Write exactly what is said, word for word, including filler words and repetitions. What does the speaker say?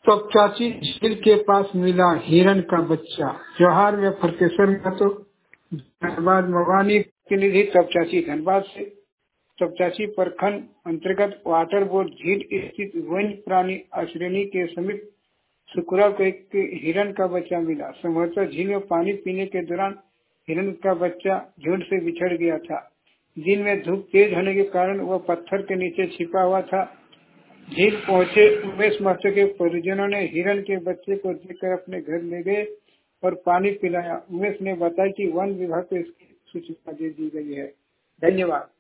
तपचाची झील के पास मिला हिरण का बच्चा। जोहार में फरकेश्वर महतो, धनबाद मवानी प्रतिनिधि तपचाची धनबाद से। तपचाची प्रखंड अंतर्गत वाटर बोर्ड झील स्थित वन्य प्राणी आश्रयनी के समीप शुक्रवार को एक हिरण का बच्चा मिला। संभवतः झील में पानी पीने के दौरान हिरण का बच्चा झुंड से बिछड़ गया था। दिन में धूप तेज होने के कारण वह पत्थर के नीचे छिपा हुआ था। झील पहुंचे उमेश महतो के परिजनों ने हिरण के बच्चे को देखकर अपने घर ले गए और पानी पिलाया। उमेश ने बताया कि वन विभाग को इसकी सूचना दे दी गई है। धन्यवाद।